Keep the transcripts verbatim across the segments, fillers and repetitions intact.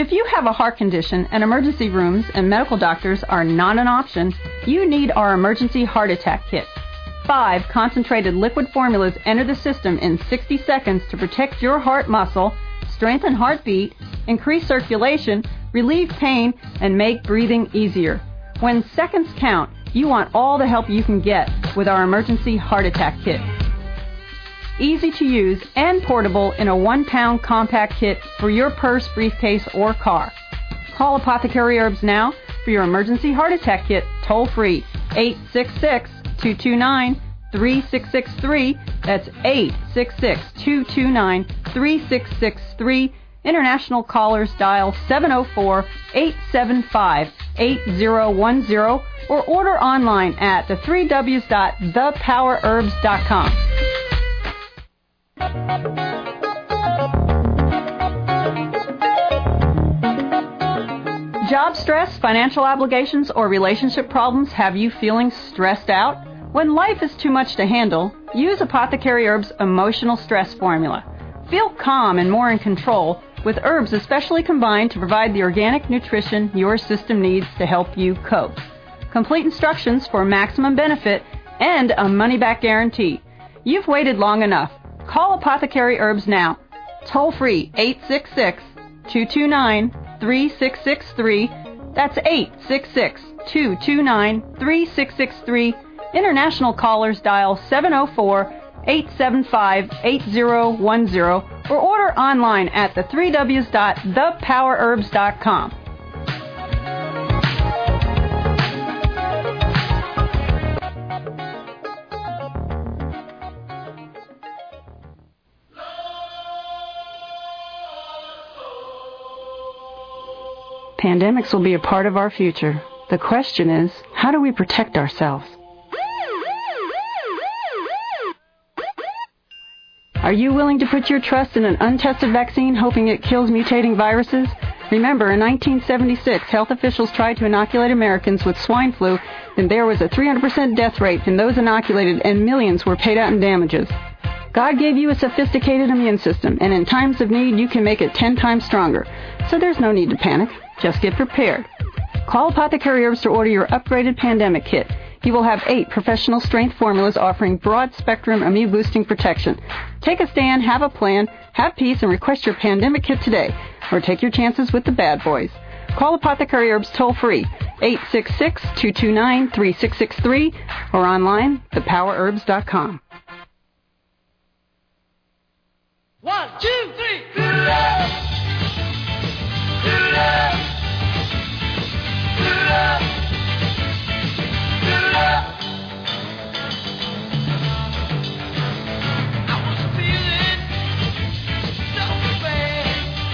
If you have a heart condition and emergency rooms and medical doctors are not an option, you need our Emergency Heart Attack Kit. Five concentrated liquid formulas enter the system in sixty seconds to protect your heart muscle, strengthen heartbeat, increase circulation, relieve pain, and make breathing easier. When seconds count, you want all the help you can get with our Emergency Heart Attack Kit. Easy to use and portable in a one-pound compact kit for your purse, briefcase, or car. Call Apothecary Herbs now for your Emergency Heart Attack Kit toll-free, eight six six, two two nine, three six six three. That's eight six six, two two nine, three six six three. International callers dial seven oh four, eight seven five, eight oh one oh or order online at the three W's dot the power herbs dot com. Job stress, financial obligations, or relationship problems have you feeling stressed out? When life is too much to handle, use Apothecary Herbs Emotional Stress Formula. Feel calm and more in control with herbs especially combined to provide the organic nutrition your system needs to help you cope. Complete instructions for maximum benefit and a money-back guarantee. You've waited long enough. Call Apothecary Herbs now. Toll free, eight six six, two two nine, three six six three. That's eight six six, two two nine, three six six three. International callers dial seven oh four, eight seven five, eight oh one oh or order online at the three W's dot the power herbs dot com. Pandemics will be a part of our future. The question is, how do we protect ourselves? Are you willing to put your trust in an untested vaccine hoping it kills mutating viruses? Remember, in nineteen seventy-six, health officials tried to inoculate Americans with swine flu, and there was a three hundred percent death rate in those inoculated, and millions were paid out in damages. God gave you a sophisticated immune system, and in times of need, you can make it ten times stronger. So there's no need to panic. Just get prepared. Call Apothecary Herbs to order your upgraded pandemic kit. You will have eight professional strength formulas offering broad-spectrum immune-boosting protection. Take a stand, have a plan, have peace, and request your pandemic kit today. Or take your chances with the bad boys. Call Apothecary Herbs toll-free, eight six six, two two nine, three six six three, or online, the power herbs dot com. One, two, three. Do love. Do love. Do love. Do love. I was feeling so bad.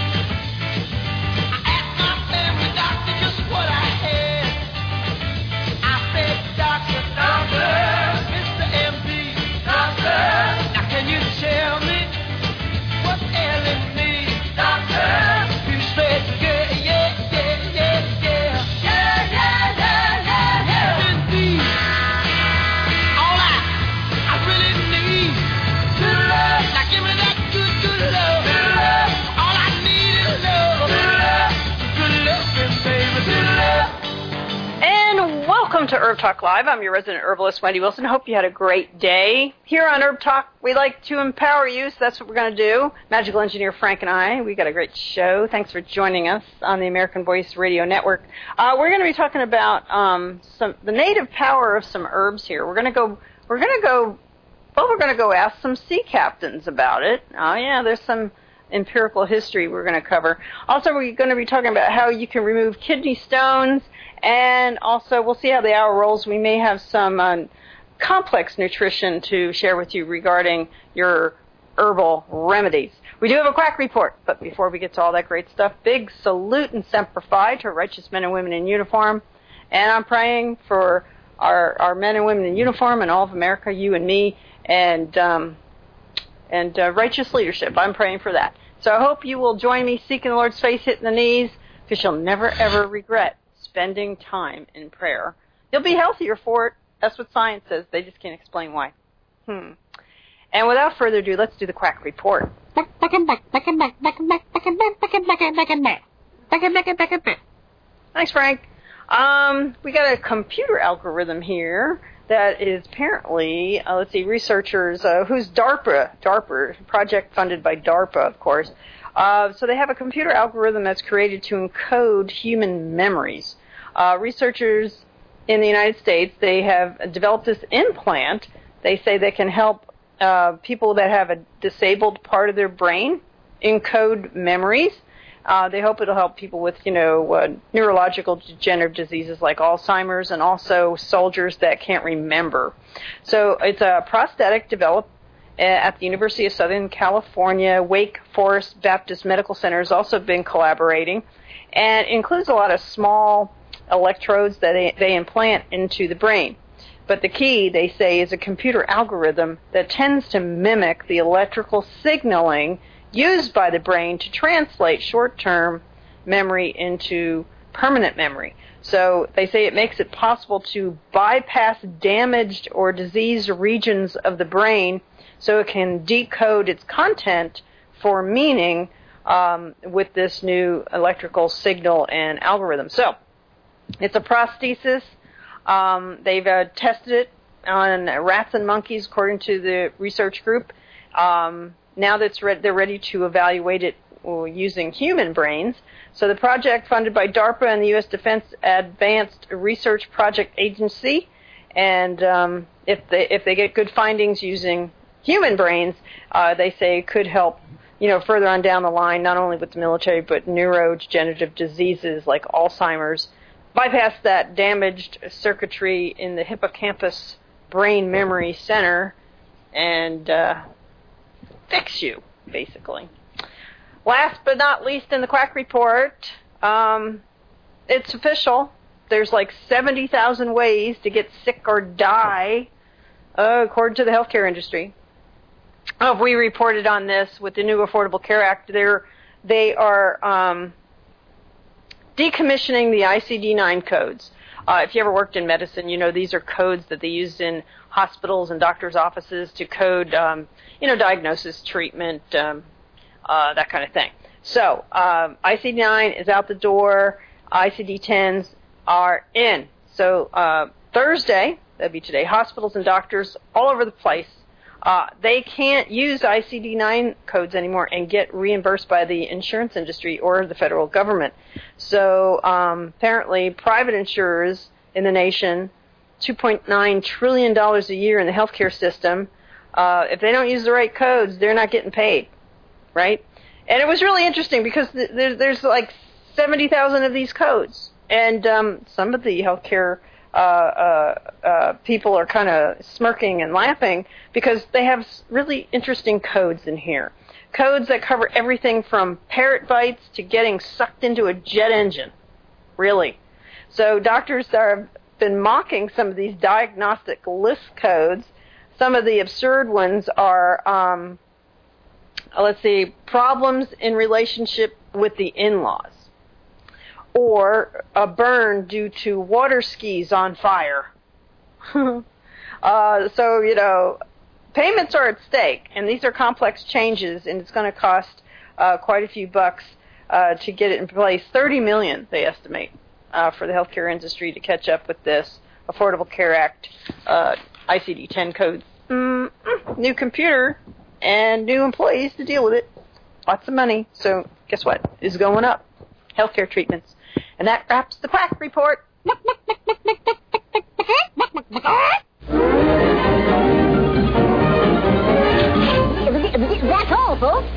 I asked my family doctor just what I had. I said, Doctor, Doctor, Mister M D, Doctor, now can you tell me what's ailing me, Doctor? You said, yeah, yeah, yeah, yeah, yeah, yeah, yeah, yeah, yeah, yeah. Indeed, all I, I really need, good love. Now give me that good, good love. Good love. All I need is love. Good love. Good loving, baby. Good love. And welcome to Herb Talk Live. I'm your resident herbalist, Wendy Wilson. Hope you had a great day. Here on Herb Talk, we like to empower you, so that's what we're going to do. Magical engineer Frank and I, we got a great show. Thanks for joining us on the American Voice Radio Network. Uh, we're going to be talking about um, some the native power of some herbs here. We're going to go. We're going to go. Well, we're going to go ask some sea captains about it. Oh yeah, there's some empirical history we're going to cover. Also, we're going to be talking about how you can remove kidney stones. And also, we'll see how the hour rolls. We may have some uh, complex nutrition to share with you regarding your herbal remedies. We do have a quack report, but before we get to all that great stuff, big salute and semper fi to righteous men and women in uniform. And I'm praying for our, our men and women in uniform and all of America, you and me, and um, and uh, righteous leadership. I'm praying for that. So I hope you will join me seeking the Lord's face, hitting the knees, because you'll never, ever regret spending time in prayer. You'll be healthier for it. That's what science says. They just can't explain why. Hmm. And without further ado, let's do the quack report. Thanks, Frank. Um, we got a computer algorithm here that is apparently, uh, let's see, researchers, uh, who's DARPA, DARPA, project funded by DARPA, of course. Uh, so they have a computer algorithm that's created to encode human memories. Uh, researchers in the United States, they have developed this implant. They say they can help uh, people that have a disabled part of their brain encode memories. Uh, they hope it'll help people with, you know, uh, neurological degenerative diseases like Alzheimer's, and also soldiers that can't remember. So it's a prosthetic developed at the University of Southern California. Wake Forest Baptist Medical Center has also been collaborating, and includes a lot of small electrodes that they, they implant into the brain. But the key, they say, is a computer algorithm that tends to mimic the electrical signaling used by the brain to translate short-term memory into permanent memory. So they say it makes it possible to bypass damaged or diseased regions of the brain so it can decode its content for meaning um, with this new electrical signal and algorithm. So it's a prosthesis. Um, they've uh, tested it on rats and monkeys, according to the research group. Um, Now that it's re- they're ready to evaluate it uh, using human brains. So the project, funded by DARPA and the U S Defense Advanced Research Project Agency, and um, if they if they get good findings using human brains, uh, they say it could help, you know, further on down the line, not only with the military but neurodegenerative diseases like Alzheimer's, bypass that damaged circuitry in the hippocampus brain memory center, and uh, fix you, basically. Last but not least in the Quack Report, um, it's official. There's like seventy thousand ways to get sick or die, uh, according to the healthcare industry. Oh, we reported on this with the new Affordable Care Act. They're, they are um, decommissioning the I C D nine codes. Uh, if you ever worked in medicine, you know these are codes that they use in hospitals and doctors' offices to code, um, you know, diagnosis, treatment, um, uh, that kind of thing. So um, I C D nine is out the door. I C D tens are in. So uh, Thursday, that'd be today, hospitals and doctors all over the place, uh, they can't use I C D nine codes anymore and get reimbursed by the insurance industry or the federal government. So um, apparently private insurers in the nation, two point nine trillion dollars a year in the healthcare system, uh, if they don't use the right codes, they're not getting paid, right? And it was really interesting because th- there's, there's like seventy thousand of these codes, and um, some of the healthcare uh, uh, uh, people are kind of smirking and laughing because they have really interesting codes in here. Codes that cover everything from parrot bites to getting sucked into a jet engine, really. So doctors have been mocking some of these diagnostic list codes. Some of the absurd ones are, um, let's see, problems in relationship with the in-laws, or a burn due to water skis on fire. uh, so, you know, payments are at stake, and these are complex changes, and it's going to cost uh, quite a few bucks uh, to get it in place. thirty million dollars, they estimate, uh, for the healthcare industry to catch up with this Affordable Care Act, uh, I C D ten codes. Mm-mm. New computer and new employees to deal with it. Lots of money. So guess what? It's going up. Healthcare treatments. And that wraps the Quack Report. That's all, folks.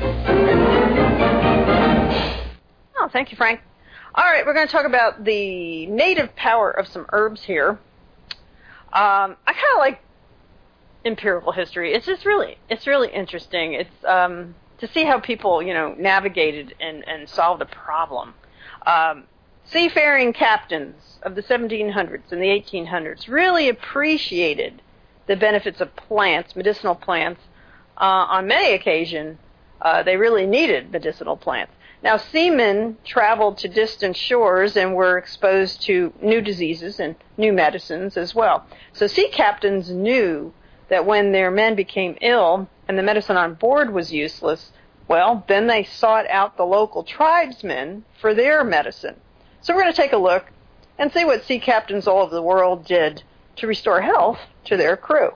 Oh, thank you, Frank. All right, we're going to talk about the native power of some herbs here. Um, I kind of like empirical history. It's just really, it's really interesting. It's um, to see how people, you know, navigated and, and solved a problem. Um, seafaring captains of the seventeen hundreds and the eighteen hundreds really appreciated the benefits of plants, medicinal plants. Uh, on many occasions, uh, they really needed medicinal plants. Now, seamen traveled to distant shores and were exposed to new diseases and new medicines as well. So sea captains knew that when their men became ill and the medicine on board was useless, Well, then they sought out the local tribesmen for their medicine. So we're going to take a look and see what sea captains all over the world did to restore health to their crew.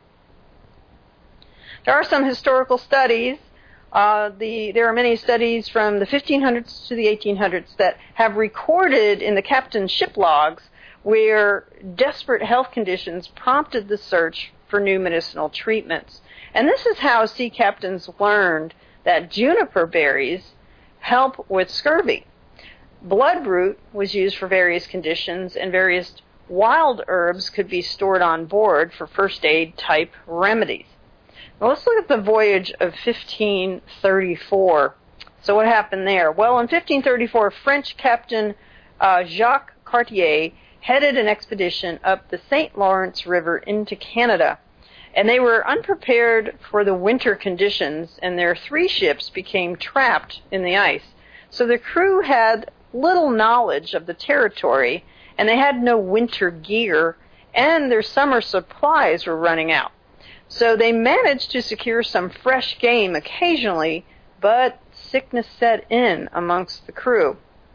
There are some historical studies. Uh, the, there are many studies from the fifteen hundreds to the eighteen hundreds that have recorded in the captain's ship logs where desperate health conditions prompted the search for new medicinal treatments. And this is how sea captains learned that juniper berries help with scurvy. Bloodroot was used for various conditions, and various wild herbs could be stored on board for first aid type remedies. Now let's look at the voyage of fifteen thirty-four. So what happened there? Well, in fifteen thirty-four, French Captain uh, Jacques Cartier headed an expedition up the Saint Lawrence River into Canada. And they were unprepared for the winter conditions, and their three ships became trapped in the ice. So the crew had little knowledge of the territory, and they had no winter gear, and their summer supplies were running out. So they managed to secure some fresh game occasionally, but sickness set in amongst the crew.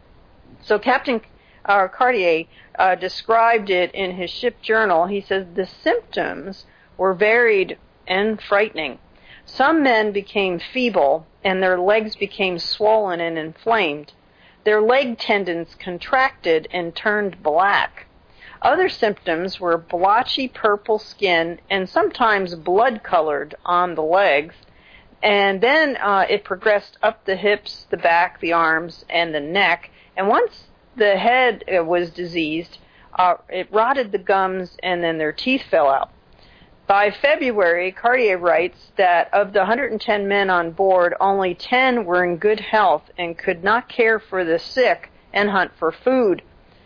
So Captain uh, Cartier uh, described it in his ship journal. He says the symptoms were varied and frightening. Some men became feeble, and their legs became swollen and inflamed. Their leg tendons contracted and turned black. Other symptoms were blotchy purple skin and sometimes blood-colored on the legs. And then uh, it progressed up the hips, the back, the arms, and the neck. And once the head uh, was diseased, uh, it rotted the gums, and then their teeth fell out. By February, Cartier writes that of the one hundred ten men on board, only ten were in good health and could not care for the sick and hunt for food.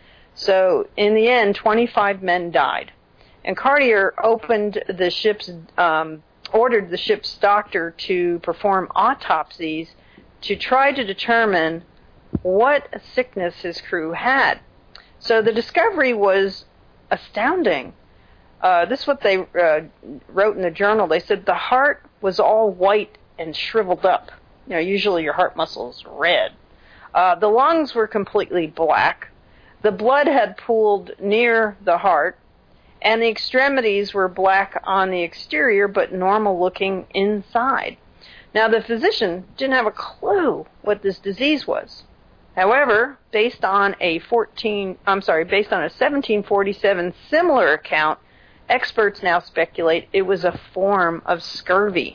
So, in the end, twenty-five men died. And Cartier opened the ship's, um, ordered the ship's doctor to perform autopsies to try to determine what sickness his crew had. So the discovery was astounding. Uh, this is what they uh, wrote in the journal. They said the heart was all white and shriveled up. You know, usually your heart muscle's red. Uh, the lungs were completely black. The blood had pooled near the heart, and the extremities were black on the exterior, but normal looking inside. Now, the physician didn't have a clue what this disease was. However, based on a fourteen, I'm sorry, based on a seventeen forty-seven similar account, experts now speculate it was a form of scurvy.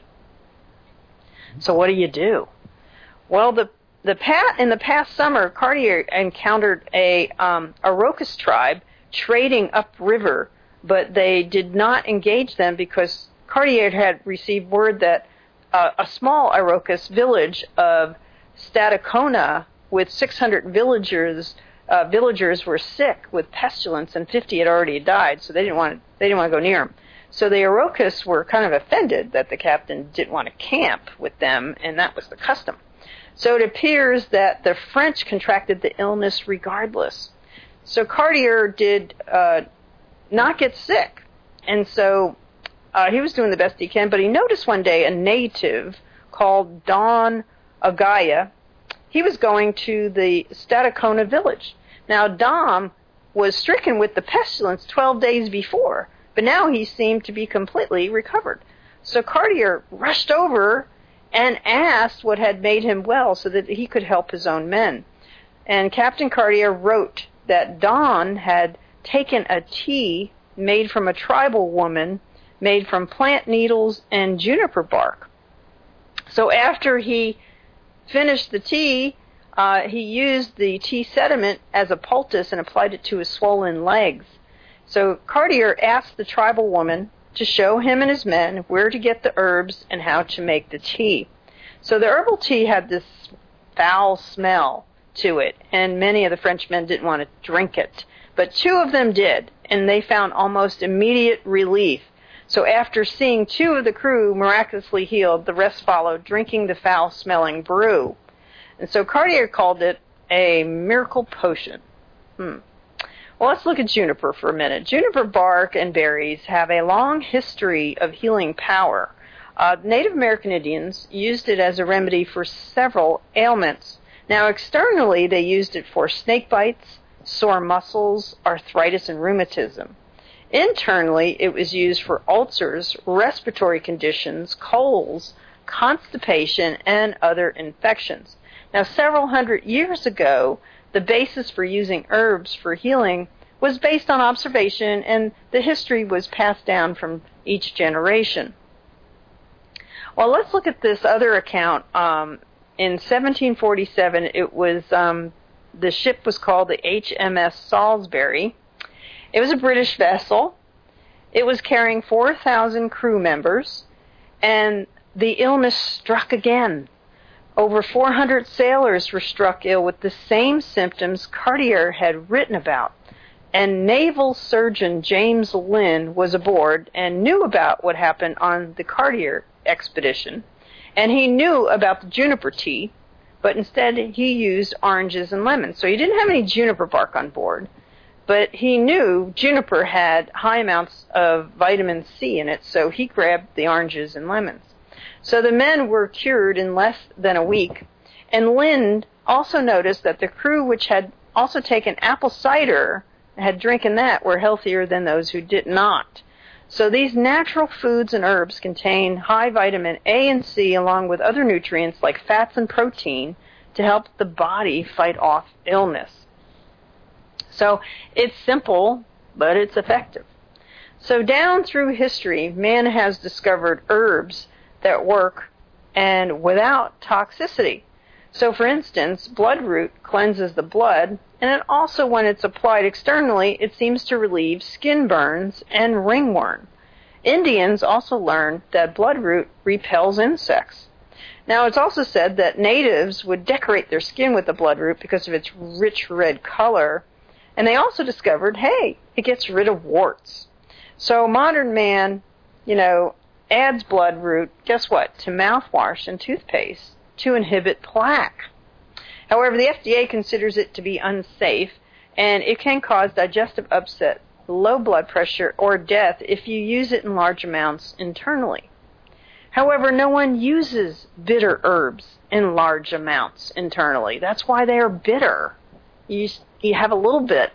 So what do you do? Well, the the pat in the past summer, Cartier encountered a um, Iroquois tribe trading upriver, but they did not engage them because Cartier had received word that uh, a small Iroquois village of Stadacona with six hundred villagers uh, villagers were sick with pestilence, and fifty had already died, so they didn't want to, they didn't want to go near them. So the Iroquois were kind of offended that the captain didn't want to camp with them, and that was the custom. So it appears that the French contracted the illness regardless. So Cartier did uh, not get sick, and so uh, he was doing the best he can, but he noticed one day a native called Don Agaya. He was going to the Stadacona village. Now, Dom was stricken with the pestilence twelve days before, but now he seemed to be completely recovered. So Cartier rushed over and asked what had made him well so that he could help his own men. And Captain Cartier wrote that Don had taken a tea made from a tribal woman, made from plant needles and juniper bark. So after he finished the tea, uh, he used the tea sediment as a poultice and applied it to his swollen legs. So Cartier asked the tribal woman to show him and his men where to get the herbs and how to make the tea. So the herbal tea had this foul smell to it, and many of the Frenchmen didn't want to drink it. But two of them did, and they found almost immediate relief. So after seeing two of the crew miraculously healed, the rest followed, drinking the foul-smelling brew. And so Cartier called it a miracle potion. Hmm. Well, let's look at juniper for a minute. Juniper bark and berries have a long history of healing power. Uh, Native American Indians used it as a remedy for several ailments. Now, externally, they used it for snake bites, sore muscles, arthritis, and rheumatism. Internally, it was used for ulcers, respiratory conditions, colds, constipation, and other infections. Now, several hundred years ago, the basis for using herbs for healing was based on observation, and the history was passed down from each generation. Well, let's look at this other account. Um, in seventeen forty-seven, it was um, the ship was called the H M S Salisbury. It was a British vessel. It was carrying four thousand crew members, and the illness struck again. Over four hundred sailors were struck ill with the same symptoms Cartier had written about. And naval surgeon James Lynn was aboard and knew about what happened on the Cartier expedition. And he knew about the juniper tea, but instead he used oranges and lemons. So he didn't have any juniper bark on board, but he knew juniper had high amounts of vitamin C in it, so he grabbed the oranges and lemons. So the men were cured in less than a week, and Lynn also noticed that the crew which had also taken apple cider had drinking that were healthier than those who did not. So these natural foods and herbs contain high vitamin A and C along with other nutrients like fats and protein to help the body fight off illness. So it's simple, but it's effective. So down through history, man has discovered herbs that work and without toxicity. So for instance, bloodroot cleanses the blood, and it also, when it's applied externally, it seems to relieve skin burns and ringworm. Indians also learned that bloodroot repels insects. Now, it's also said that natives would decorate their skin with the bloodroot because of its rich red color, and they also discovered, hey, it gets rid of warts. So modern man, you know, adds bloodroot, guess what, to mouthwash and toothpaste to inhibit plaque. However, the F D A considers it to be unsafe, and it can cause digestive upset, low blood pressure, or death if you use it in large amounts internally. However, no one uses bitter herbs in large amounts internally. That's why they are bitter. You, you have a little bit.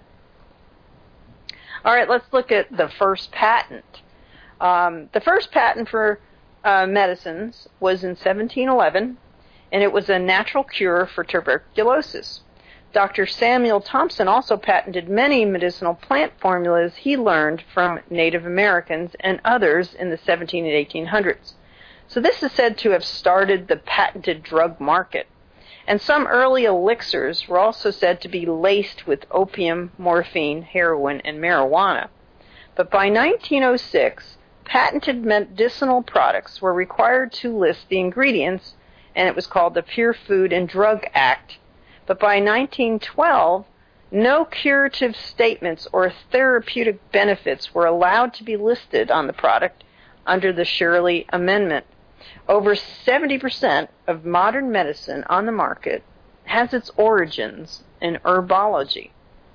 All right, let's look at the first patent. Um, the first patent for uh, medicines was in seventeen eleven, and it was a natural cure for tuberculosis. Doctor Samuel Thompson also patented many medicinal plant formulas he learned from Native Americans and others in the seventeen and eighteen hundreds. So this is said to have started the patented drug market. And some early elixirs were also said to be laced with opium, morphine, heroin, and marijuana. But by nineteen oh six, patented medicinal products were required to list the ingredients, and it was called the Pure Food and Drug Act. But by nineteen twelve, no curative statements or therapeutic benefits were allowed to be listed on the product under the Shirley Amendment. Over seventy percent of modern medicine on the market has its origins in herbology.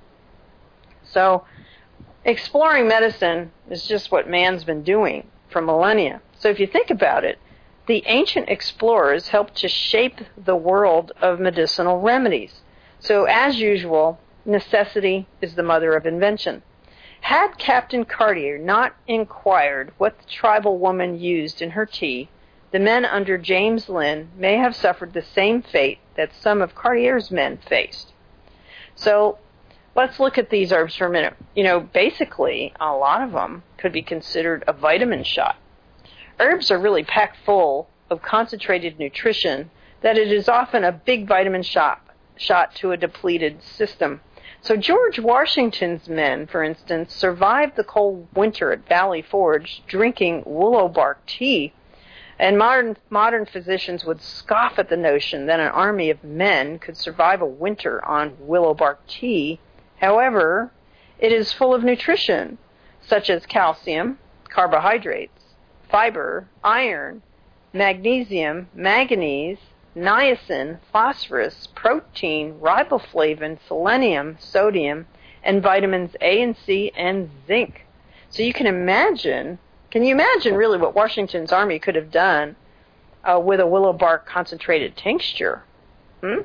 So, exploring medicine is just what man's been doing for millennia. So if you think about it, the ancient explorers helped to shape the world of medicinal remedies. So as usual, necessity is the mother of invention. Had Captain Cartier not inquired what the tribal woman used in her tea, the men under James Lynn may have suffered the same fate that some of Cartier's men faced. So let's look at these herbs for a minute. You know, basically, a lot of them could be considered a vitamin shot. Herbs are really packed full of concentrated nutrition that it is often a big vitamin shot, shot to a depleted system. So George Washington's men, for instance, survived the cold winter at Valley Forge drinking willow bark tea. And modern modern physicians would scoff at the notion that an army of men could survive a winter on willow bark tea. However, it is full of nutrition, such as calcium, carbohydrates, fiber, iron, magnesium, manganese, niacin, phosphorus, protein, riboflavin, selenium, sodium, and vitamins A and C and zinc. So you can imagine Can you imagine really what Washington's army could have done uh, with a willow bark concentrated tincture? Hmm?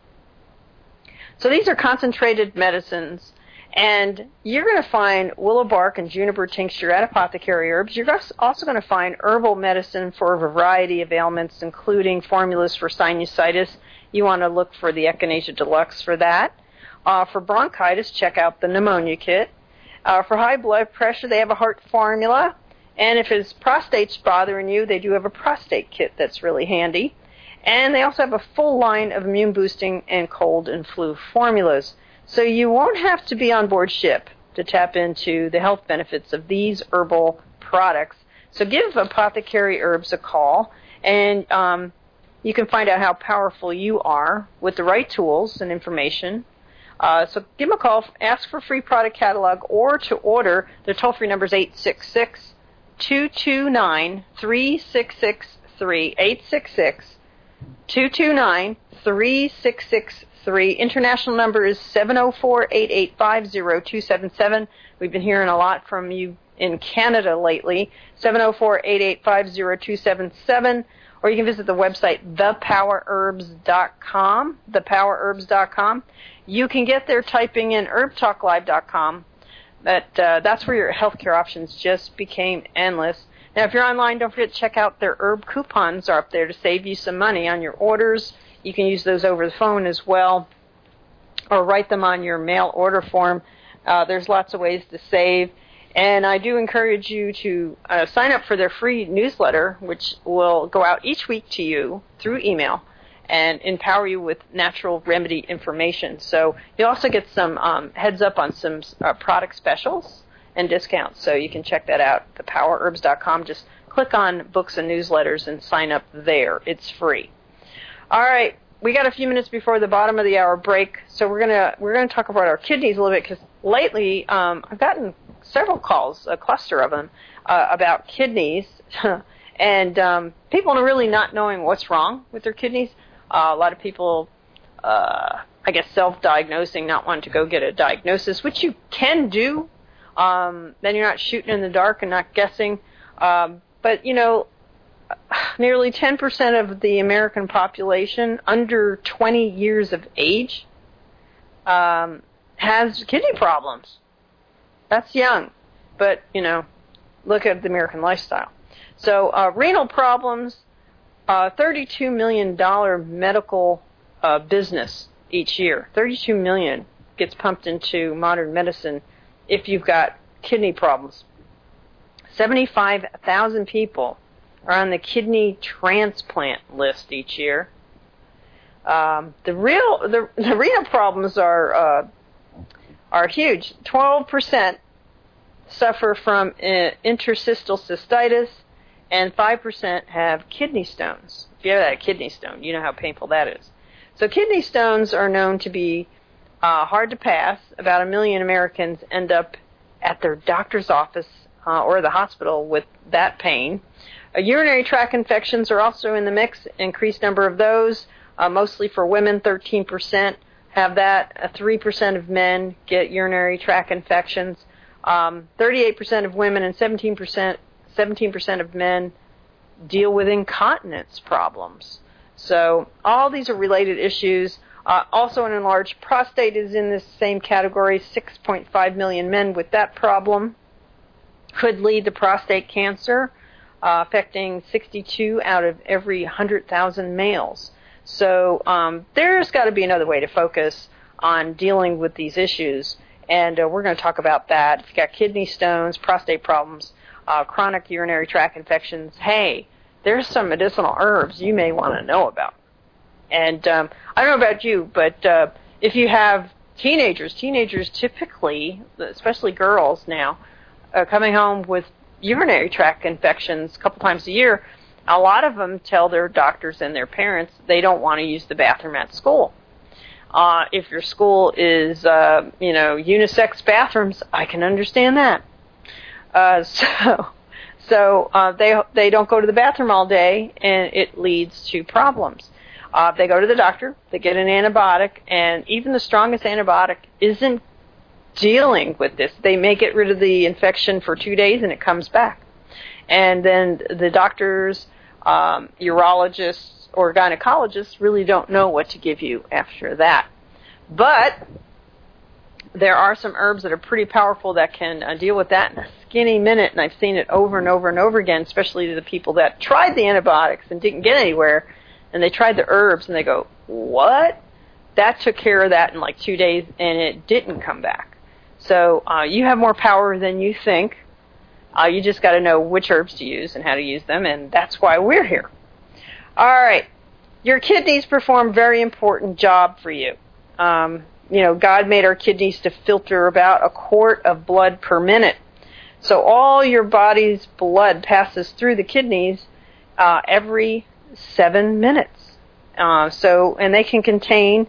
So these are concentrated medicines, and you're going to find willow bark and juniper tincture at Apothecary Herbs. You're also going to find herbal medicine for a variety of ailments, including formulas for sinusitis. You want to look for the Echinacea Deluxe for that. Uh, for bronchitis, check out the pneumonia kit. Uh, for high blood pressure, they have a heart formula. And if his prostate's bothering you, they do have a prostate kit that's really handy. And they also have a full line of immune-boosting and cold and flu formulas. So you won't have to be on board ship to tap into the health benefits of these herbal products. So give Apothecary Herbs a call, and um, you can find out how powerful you are with the right tools and information. Uh, so give them a call, ask for a free product catalog, or to order. The toll-free number is eight six six, two two nine, three six six three, eight six six, two two nine, three six six three. International number is seven oh four, eight eight five, oh two seven seven. We've been hearing a lot from you in Canada lately. seven oh four, eight eight five, oh two seven seven. Or you can visit the website the power herbs dot com, the power herbs dot com. You can get there typing in herb talk live dot com. That, uh, that's where your healthcare options just became endless. Now, if you're online, don't forget to check out their herb coupons are up there to save you some money on your orders. You can use those over the phone as well, or write them on your mail order form. Uh, there's lots of ways to save. And I do encourage you to uh, sign up for their free newsletter, which will go out each week to you through email and empower you with natural remedy information. So you'll also get some um, heads up on some uh, product specials and discounts. So you can check that out, the power herbs dot com. Just click on books and newsletters and sign up there. It's free. All right, we got a few minutes before the bottom of the hour break, so we're gonna we're gonna talk about our kidneys a little bit, because lately um, I've gotten several calls, a cluster of them, uh, about kidneys, and um, people are really not knowing what's wrong with their kidneys. Uh, a lot of people, uh, I guess, self-diagnosing, not wanting to go get a diagnosis, which you can do. Um, then you're not shooting in the dark and not guessing. Um, but, you know, nearly ten percent of the American population under twenty years of age um, has kidney problems. That's young, but, you know, look at the American lifestyle. So uh, renal problems, uh, thirty-two million dollars medical uh, business each year. thirty-two million dollars gets pumped into modern medicine if you've got kidney problems. seventy-five thousand people are on the kidney transplant list each year. Um, the real the, the renal problems are uh, are huge. twelve percent suffer from uh, interstitial cystitis, and five percent have kidney stones. If you have a kidney stone, you know how painful that is. So kidney stones are known to be uh, hard to pass. About a million Americans end up at their doctor's office uh, or the hospital with that pain. Uh, urinary tract infections are also in the mix. Increased number of those, uh, mostly for women, thirteen percent have that. Uh, three percent of men get urinary tract infections. Um, thirty-eight percent of women and seventeen percent seventeen percent of men deal with incontinence problems. So all these are related issues. Uh, also, an enlarged prostate is in this same category. six point five million men with that problem could lead to prostate cancer, uh, affecting sixty-two out of every one hundred thousand males. So um, there's got to be another way to focus on dealing with these issues, and uh, we're going to talk about that. If you've got kidney stones, prostate problems, uh, chronic urinary tract infections, hey, there's some medicinal herbs you may want to know about. And um, I don't know about you, but uh, if you have teenagers, teenagers typically, especially girls now, uh, coming home with urinary tract infections a couple times a year, a lot of them tell their doctors and their parents they don't want to use the bathroom at school. Uh, if your school is, uh, you know, unisex bathrooms, I can understand that. Uh, so, so uh, they they don't go to the bathroom all day, and it leads to problems. Uh, they go to the doctor, they get an antibiotic, and even the strongest antibiotic isn't dealing with this. They may get rid of the infection for two days, and it comes back. And then the doctors, um, urologists, or gynecologists really don't know what to give you after that. But there are some herbs that are pretty powerful that can uh, deal with that in a skinny minute, and I've seen it over and over and over again, especially to the people that tried the antibiotics and didn't get anywhere, and they tried the herbs, and they go, what? That took care of that in like two days, and it didn't come back. So uh, you have more power than you think. Uh, you just got to know which herbs to use and how to use them, and that's why we're here. All right. Your kidneys perform a very important job for you. Um, you know, God made our kidneys to filter about a quart of blood per minute. So all your body's blood passes through the kidneys uh, every seven minutes. Uh, so, and they can contain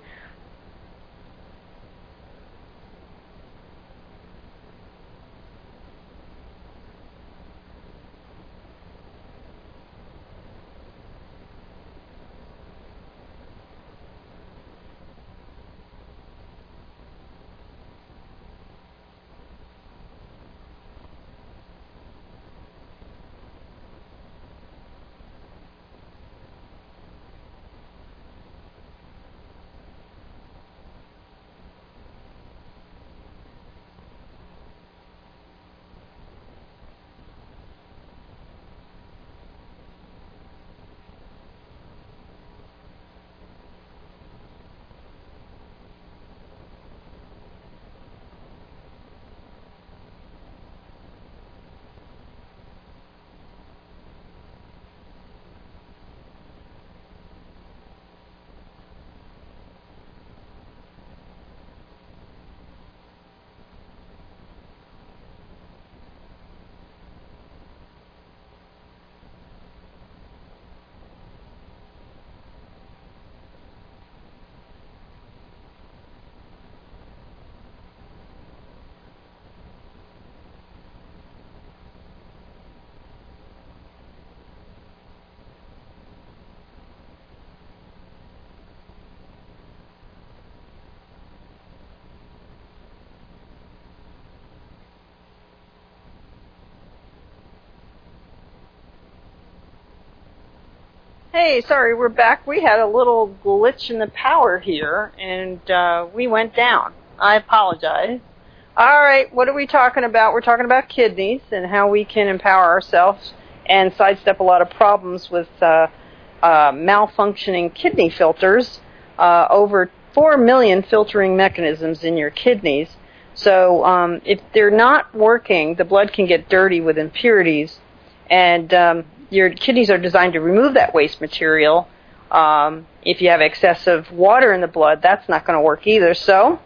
Hey, sorry, we're back. We had a little glitch in the power here, and uh, we went down. I apologize. All right, what are we talking about? We're talking about kidneys and how we can empower ourselves and sidestep a lot of problems with uh, uh, malfunctioning kidney filters. Uh, over four million filtering mechanisms in your kidneys. So um, if they're not working, the blood can get dirty with impurities, and um, your kidneys are designed to remove that waste material. Um, if you have excessive water in the blood, that's not going to work either. So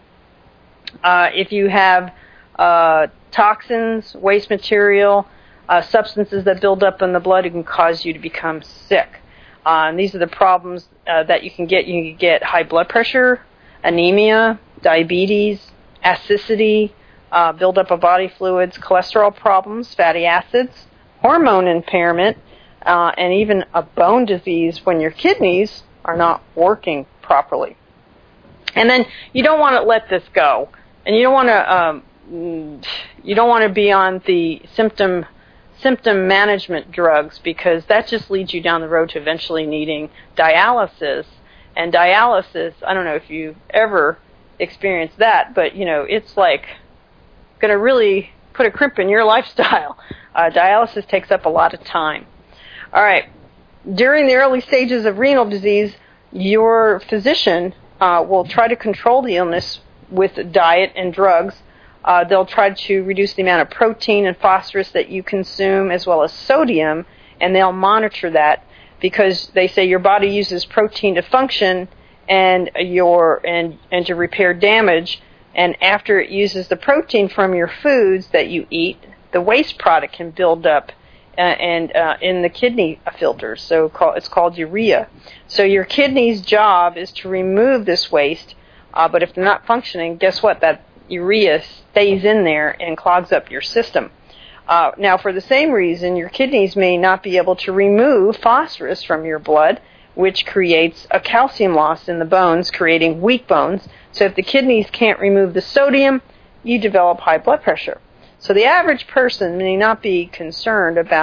uh, if you have uh, toxins, waste material, uh, substances that build up in the blood, it can cause you to become sick. Uh, and these are the problems uh, that you can get. You can get high blood pressure, anemia, diabetes, acidity, uh, buildup of body fluids, cholesterol problems, fatty acids, hormone impairment, uh, and even a bone disease when your kidneys are not working properly. And then you don't want to let this go, and you don't want to um, you don't want to be on the symptom symptom management drugs, because that just leads you down the road to eventually needing dialysis. And dialysis, I don't know if you've ever experienced that, but you know, it's like going to really put a crimp in your lifestyle. Uh, dialysis takes up a lot of time. All right. During the early stages of renal disease, your physician uh, will try to control the illness with diet and drugs. Uh, they'll try to reduce the amount of protein and phosphorus that you consume, as well as sodium, and they'll monitor that, because they say your body uses protein to function and your and and to repair damage. And after it uses the protein from your foods that you eat, the waste product can build up uh, and uh, in the kidney filters. So call, it's called urea. So your kidney's job is to remove this waste, uh, but if they're not functioning, guess what? That urea stays in there and clogs up your system. Uh, now, for the same reason, your kidneys may not be able to remove phosphorus from your blood, which creates a calcium loss in the bones, creating weak bones. So if the kidneys can't remove the sodium, you develop high blood pressure. So the average person may not be concerned about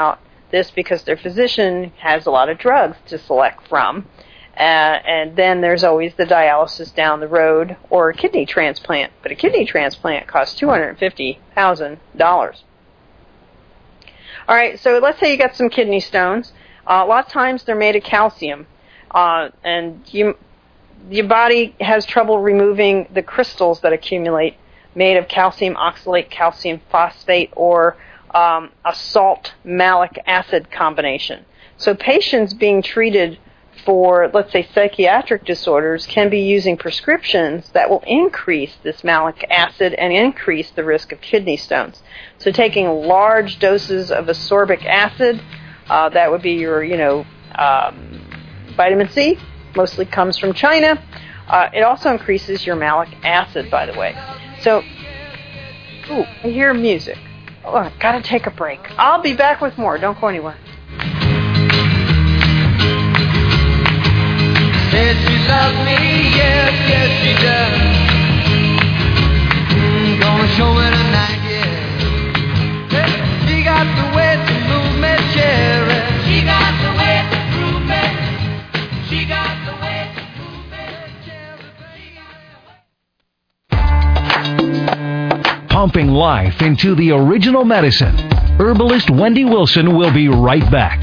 this because their physician has a lot of drugs to select from. Uh, and then there's always the dialysis down the road or a kidney transplant. But a kidney transplant costs two hundred fifty thousand dollars. All right, so let's say you got some kidney stones. Uh, a lot of times they're made of calcium. Uh, and you, your body has trouble removing the crystals that accumulate made of calcium oxalate, calcium phosphate, or um, a salt malic acid combination. So patients being treated for, let's say, psychiatric disorders can be using prescriptions that will increase this malic acid and increase the risk of kidney stones. So taking large doses of ascorbic acid, uh, that would be your, you know, um, vitamin C, mostly comes from China. Uh, it also increases your malic acid, by the way. So, ooh, I hear music. Oh, I've got to take a break. I'll be back with more. Don't go anywhere. Said she loves me, yes, yes she does. Mm, gonna show her tonight, yeah. Hey, she got the way to move me, cherry. She got the way to move me. She got the way to move me, cherry. Pumping life into the original medicine. Herbalist Wendy Wilson will be right back.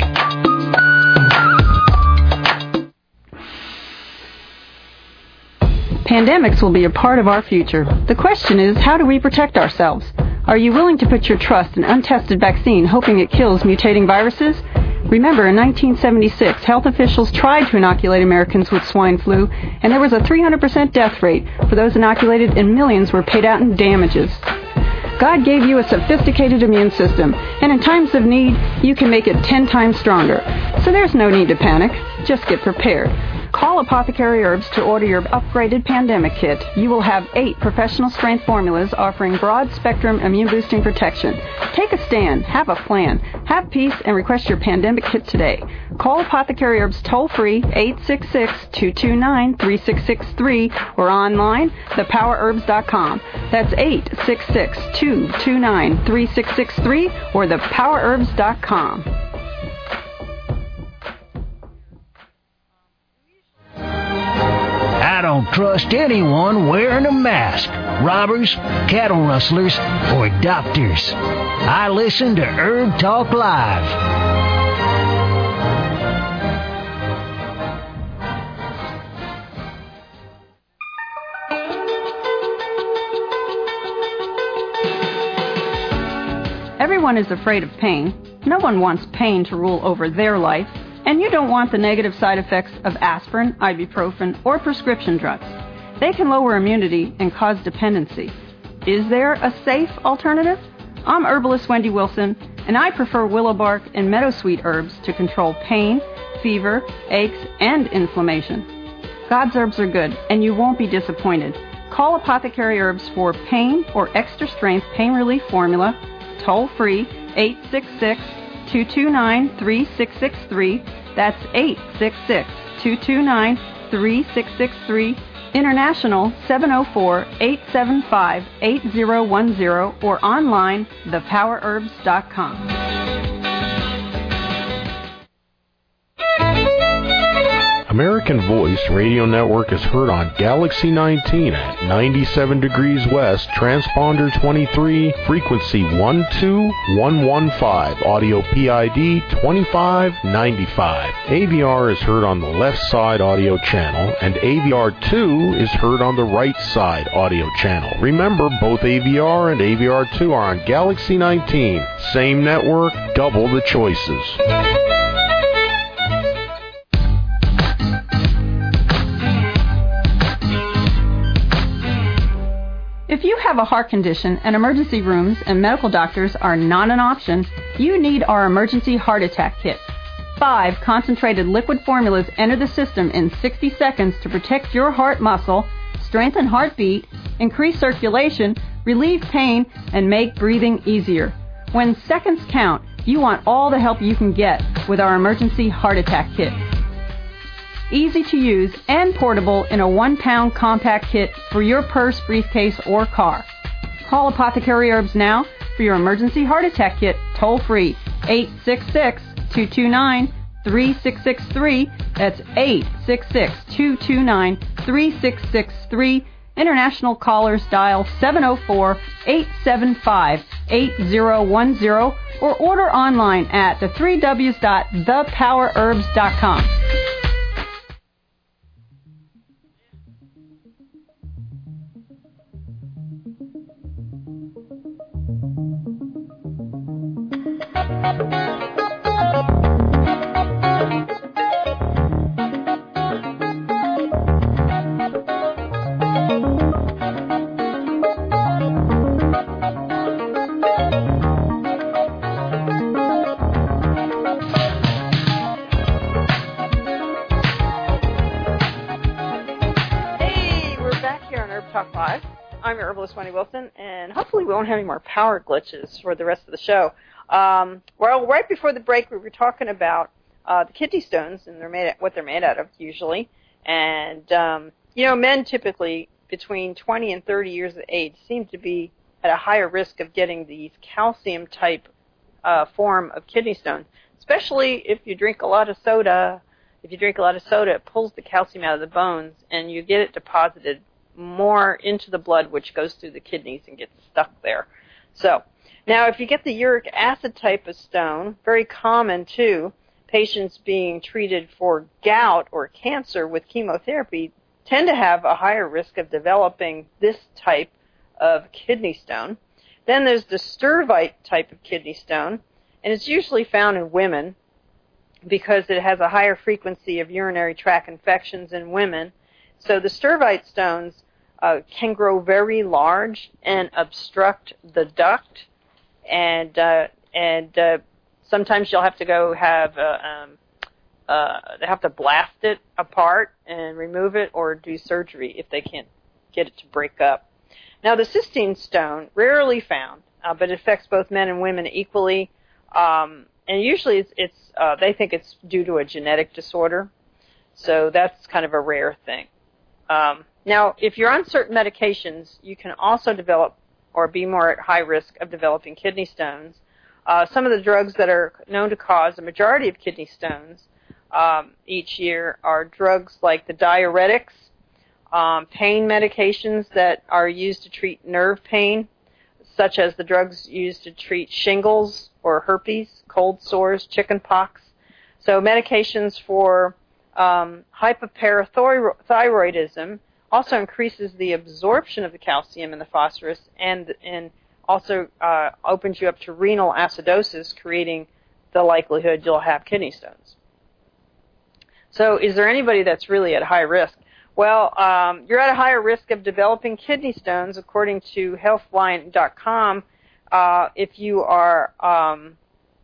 Pandemics will be a part of our future. The question is, how do we protect ourselves? Are you willing to put your trust in untested vaccine, hoping it kills mutating viruses? Remember, in nineteen seventy-six, health officials tried to inoculate Americans with swine flu, and there was a three hundred percent death rate for those inoculated, and millions were paid out in damages. God gave you a sophisticated immune system, and in times of need, you can make it ten times stronger. So there's no need to panic. Just get prepared. Call Apothecary Herbs to order your upgraded pandemic kit. You will have eight professional-strength formulas offering broad-spectrum immune-boosting protection. Take a stand. Have a plan. Have peace and request your pandemic kit today. Call Apothecary Herbs toll-free eight six six, two two nine, three six six three or online, the power herbs dot com. That's eight six six, two two nine, three six six three or the power herbs dot com. I don't trust anyone wearing a mask. Robbers, cattle rustlers, or doctors. I listen to Herb Talk Live. Everyone is afraid of pain. No one wants pain to rule over their life. And you don't want the negative side effects of aspirin, ibuprofen, or prescription drugs. They can lower immunity and cause dependency. Is there a safe alternative? I'm herbalist Wendy Wilson, and I prefer willow bark and meadowsweet herbs to control pain, fever, aches, and inflammation. God's herbs are good, and you won't be disappointed. Call Apothecary Herbs for pain or extra strength pain relief formula, toll free eight six six, two two nine, three six six three. That's eight six six, two two nine, three six six three. International seven oh four, eight seven five, eight oh one oh or online the power herbs dot com. American Voice Radio Network is heard on Galaxy nineteen at ninety-seven degrees west, transponder twenty-three, frequency one two one one five, audio P I D twenty-five ninety-five. A V R is heard on the left side audio channel, and A V R two is heard on the right side audio channel. Remember, both A V R and A V R two are on Galaxy nineteen. Same network, double the choices. If you have a heart condition and emergency rooms and medical doctors are not an option, you need our emergency heart attack kit. Five concentrated liquid formulas enter the system in sixty seconds to protect your heart muscle, strengthen heartbeat, increase circulation, relieve pain, and make breathing easier. When seconds count, you want all the help you can get with our emergency heart attack kit. Easy to use and portable in a one-pound compact kit for your purse, briefcase, or car. Call Apothecary Herbs now for your emergency heart attack kit, toll-free, eight six six, two two nine, three six six three. That's eight six six, two two nine, three six six three. International callers dial seven oh four, eight seven five, eight oh one oh or order online at the three w's dot the power herbs dot com. I'm your herbalist, Wendy Wilson, and hopefully we won't have any more power glitches for the rest of the show. Um, well, right before the break, we were talking about uh, the kidney stones and they're made what they're made out of usually. And um, you know, men typically between twenty and thirty years of age seem to be at a higher risk of getting these calcium type uh, form of kidney stones, especially if you drink a lot of soda. If you drink a lot of soda, it pulls the calcium out of the bones, and you get it deposited more into the blood, which goes through the kidneys and gets stuck there. So, now if you get the uric acid type of stone, very common too, patients being treated for gout or cancer with chemotherapy tend to have a higher risk of developing this type of kidney stone. Then there's the Sturvite type of kidney stone, and it's usually found in women because it has a higher frequency of urinary tract infections in women. So the Sturvite stones uh, can grow very large and obstruct the duct, and uh, and uh, sometimes you'll have to go have uh, um, uh, they have to blast it apart and remove it, or do surgery if they can't get it to break up. Now the cystine stone, rarely found, uh, but it affects both men and women equally, um, and usually it's, it's uh, they think it's due to a genetic disorder, so that's kind of a rare thing. Um, now, if you're on certain medications, you can also develop or be more at high risk of developing kidney stones. Uh, some of the drugs that are known to cause the majority of kidney stones um, each year are drugs like the diuretics, um, pain medications that are used to treat nerve pain, such as the drugs used to treat shingles or herpes, cold sores, chicken pox. So medications for Um, hypoparathyroidism also increases the absorption of the calcium and the phosphorus, and and also uh, opens you up to renal acidosis, creating the likelihood you'll have kidney stones. So is there anybody that's really at high risk? Well, um, you're at a higher risk of developing kidney stones, according to healthline dot com, uh, if you are um,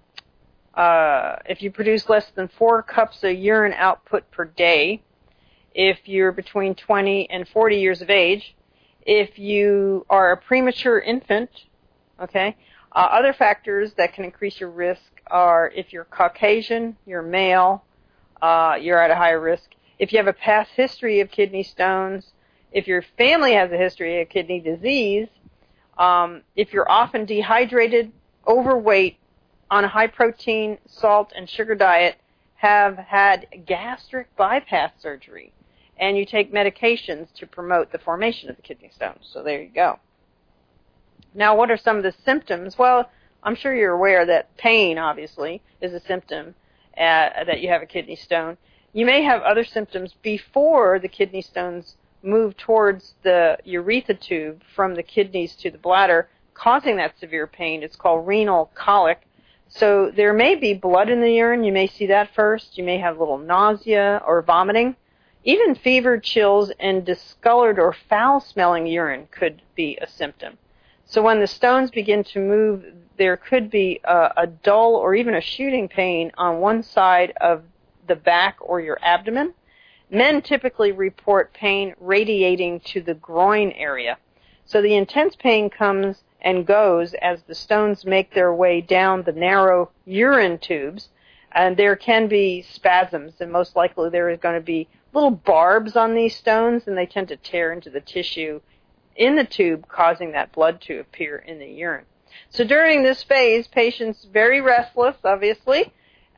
Uh, if you produce less than four cups of urine output per day, if you're between twenty and forty years of age, if you are a premature infant, okay, uh, other factors that can increase your risk are if you're Caucasian, you're male, uh, you're at a higher risk. If you have a past history of kidney stones, if your family has a history of kidney disease, um, if you're often dehydrated, overweight, on a high-protein, salt, and sugar diet, have had gastric bypass surgery, and you take medications to promote the formation of the kidney stones. So there you go. Now, what are some of the symptoms? Well, I'm sure you're aware that pain, obviously, is a symptom uh, that you have a kidney stone. You may have other symptoms before the kidney stones move towards the urethra tube from the kidneys to the bladder, causing that severe pain. It's called renal colic. So there may be blood in the urine. You may see that first. You may have a little nausea or vomiting. Even fever, chills, and discolored or foul-smelling urine could be a symptom. So when the stones begin to move, there could be a, a dull or even a shooting pain on one side of the back or your abdomen. Men typically report pain radiating to the groin area. So the intense pain comes and goes as the stones make their way down the narrow urine tubes, and there can be spasms, and most likely there is going to be little barbs on these stones, and they tend to tear into the tissue in the tube, causing that blood to appear in the urine. So during this phase, patients very restless, obviously,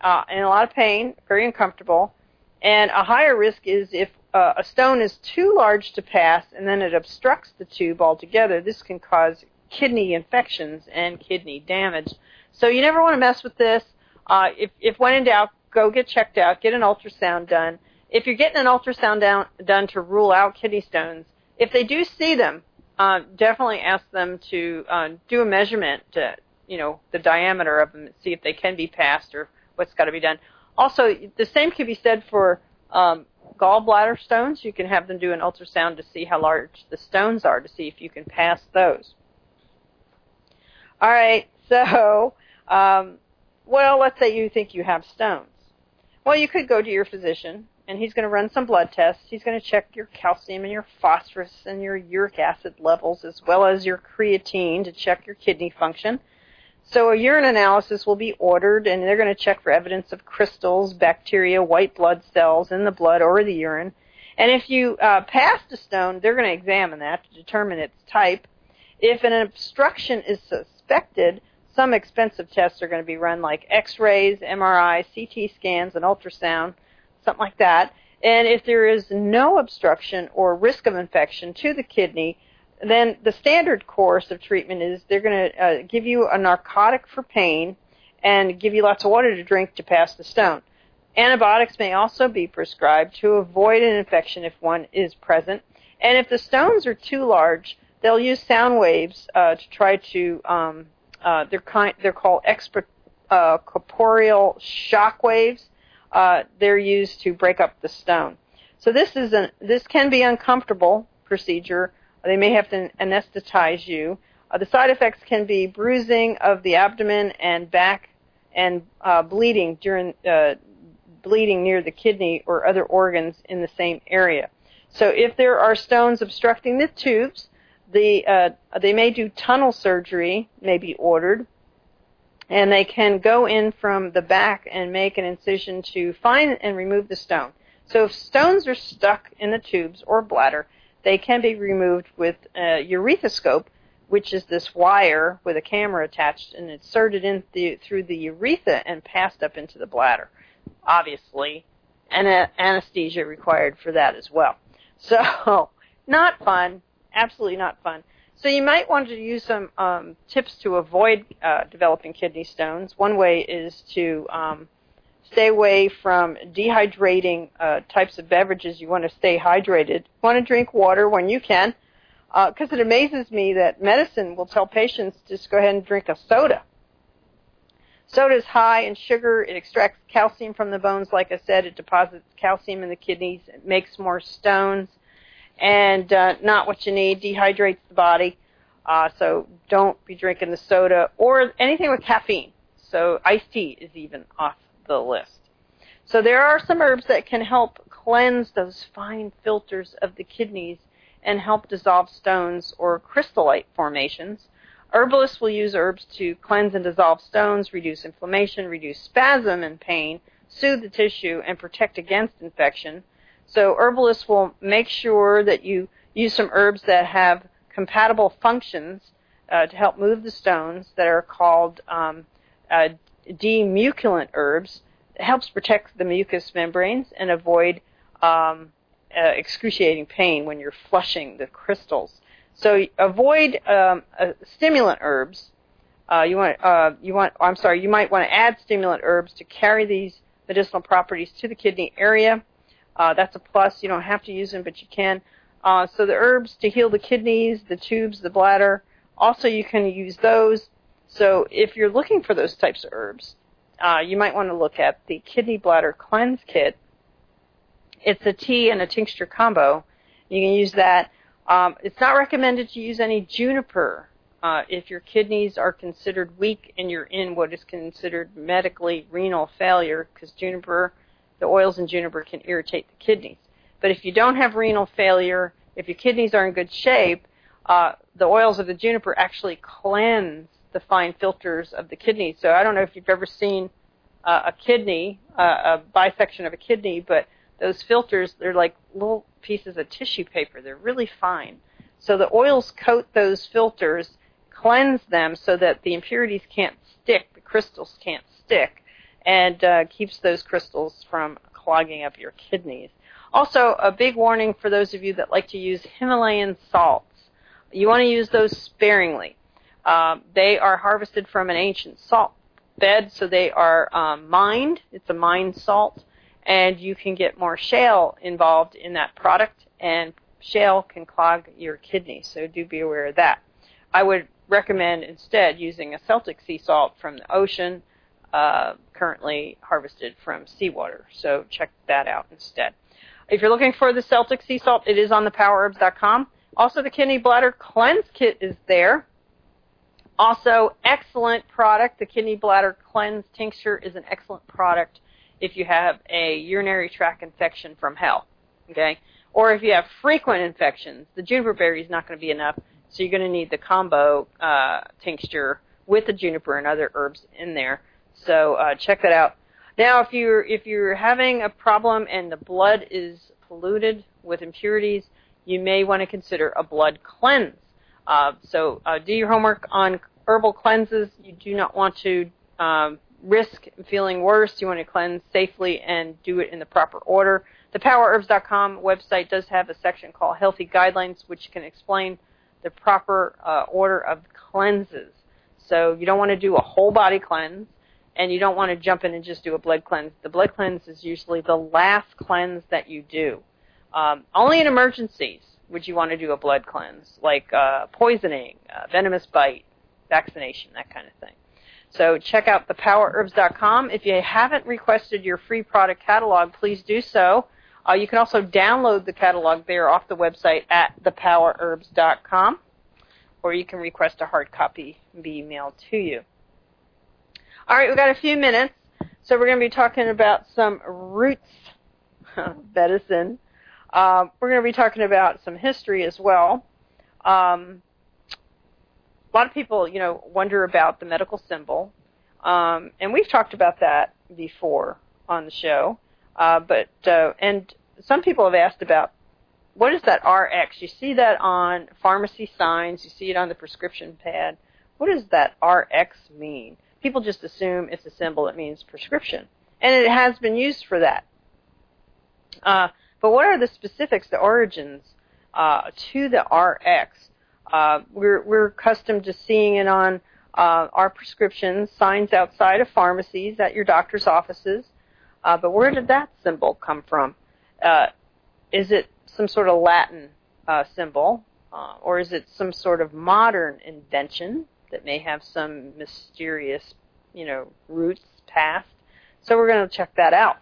uh, in a lot of pain, very uncomfortable. And a higher risk is if uh, a stone is too large to pass and then it obstructs the tube altogether. This can cause kidney infections and kidney damage. So you never want to mess with this. Uh, if, if when in doubt, go get checked out, get an ultrasound done. If you're getting an ultrasound down, done to rule out kidney stones, if they do see them, uh, definitely ask them to uh, do a measurement to, you know, the diameter of them and see if they can be passed or what's got to be done. Also, the same can be said for um, gallbladder stones. You can have them do an ultrasound to see how large the stones are to see if you can pass those. All right, so, um, well, let's say you think you have stones. Well, you could go to your physician, and he's going to run some blood tests. He's going to check your calcium and your phosphorus and your uric acid levels, as well as your creatine to check your kidney function. So a urine analysis will be ordered, and they're going to check for evidence of crystals, bacteria, white blood cells in the blood or the urine. And if you uh, passed a stone, they're going to examine that to determine its type. If an obstruction is suspected, some expensive tests are going to be run like x-rays, M R I, C T scans, and ultrasound, something like that. And if there is no obstruction or risk of infection to the kidney, then the standard course of treatment is they're going to uh, give you a narcotic for pain and give you lots of water to drink to pass the stone. Antibiotics may also be prescribed to avoid an infection if one is present. And if the stones are too large, they'll use sound waves uh, to try to, um, uh, they're, kind, they're called extracorporeal shock waves. Uh, they're used to break up the stone. So this is an, this can be uncomfortable procedure. They may have to anesthetize you. Uh, the side effects can be bruising of the abdomen and back and uh, bleeding during uh, bleeding near the kidney or other organs in the same area. So if there are stones obstructing the tubes, the uh, they may do tunnel surgery, may be ordered, and they can go in from the back and make an incision to find and remove the stone. So if stones are stuck in the tubes or bladder, they can be removed with a urethoscope, which is this wire with a camera attached and inserted in the, through the urethra and passed up into the bladder. Obviously, and anesthesia required for that as well. So, not fun. Absolutely not fun. So you might want to use some um, tips to avoid uh, developing kidney stones. One way is to um, stay away from dehydrating uh, types of beverages. You want to stay hydrated. You want to drink water when you can, because uh, it amazes me that medicine will tell patients just go ahead and drink a soda. Soda is high in sugar. It extracts calcium from the bones. Like I said, it deposits calcium in the kidneys. It makes more stones, and uh, not what you need. Dehydrates the body. Uh, so don't be drinking the soda or anything with caffeine. So iced tea is even off the list. So there are some herbs that can help cleanse those fine filters of the kidneys and help dissolve stones or crystallite formations. Herbalists will use herbs to cleanse and dissolve stones, reduce inflammation, reduce spasm and pain, soothe the tissue, and protect against infection. So herbalists will make sure that you use some herbs that have compatible functions uh, to help move the stones that are called um, uh, demuculant herbs. It helps protect the mucous membranes and avoid um, uh, excruciating pain when you're flushing the crystals. So avoid um, uh, stimulant herbs. Uh, you want, uh, you want. I'm sorry. You might want to add stimulant herbs to carry these medicinal properties to the kidney area. Uh, that's a plus. You don't have to use them, but you can. Uh, so the herbs to heal the kidneys, the tubes, the bladder. Also, you can use those. So if you're looking for those types of herbs, uh, you might want to look at the Kidney Bladder Cleanse Kit. It's a tea and a tincture combo. You can use that. Um, it's not recommended to use any juniper uh, if your kidneys are considered weak and you're in what is considered medically renal failure, because juniper, the oils in juniper can irritate the kidneys. But if you don't have renal failure, if your kidneys are in good shape, uh, the oils of the juniper actually cleanse the fine filters of the kidneys. So I don't know if you've ever seen uh, a kidney, uh, a bisection of a kidney, but those filters, they're like little pieces of tissue paper. They're really fine. So the oils coat those filters, cleanse them so that the impurities can't stick, the crystals can't stick, and uh, keeps those crystals from clogging up your kidneys. Also, a big warning for those of you that like to use Himalayan salts. You want to use those sparingly. Um, they are harvested from an ancient salt bed, so they are um, mined. It's a mined salt, and you can get more shale involved in that product, and shale can clog your kidneys, so do be aware of that. I would recommend instead using a Celtic sea salt from the ocean, uh, currently harvested from seawater, so check that out instead. If you're looking for the Celtic sea salt, it is on the power herbs dot com. Also, the Kidney Bladder Cleanse Kit is there. Also, excellent product. The Kidney Bladder Cleanse Tincture is an excellent product if you have a urinary tract infection from hell, okay? Or if you have frequent infections, the juniper berry is not going to be enough, so you're going to need the combo uh, tincture with the juniper and other herbs in there. So uh, check that out. Now, if you're if you're having a problem and the blood is polluted with impurities, you may want to consider a blood cleanse. Uh, so uh, do your homework on herbal cleanses. You do not want to um, risk feeling worse. You want to cleanse safely and do it in the proper order. The power herbs dot com website does have a section called Healthy Guidelines, which can explain the proper uh, order of cleanses. So you don't want to do a whole body cleanse, and you don't want to jump in and just do a blood cleanse. The blood cleanse is usually the last cleanse that you do. Um, only in emergencies would you want to do a blood cleanse, like uh, poisoning, uh, venomous bite, vaccination, that kind of thing. So check out the power herbs dot com. If you haven't requested your free product catalog, please do so. Uh, you can also download the catalog there off the website at the power herbs dot com, or you can request a hard copy and be emailed to you. All right, we've got a few minutes, so we're going to be talking about some roots medicine. Uh, we're going to be talking about some history as well. Um, a lot of people, you know, wonder about the medical symbol, um, and we've talked about that before on the show. Uh, but uh, and some people have asked about what is that R X? You see that on pharmacy signs. You see it on the prescription pad. What does that R X mean? People just assume it's a symbol that means prescription, and it has been used for that. Uh, but what are the specifics, the origins uh, to the R X? Uh, we're, we're accustomed to seeing it on uh, our prescriptions, signs outside of pharmacies, at your doctor's offices. Uh, but where did that symbol come from? Uh, is it some sort of Latin uh, symbol, uh, or is it some sort of modern invention that may have some mysterious, you know, roots past? So we're going to check that out.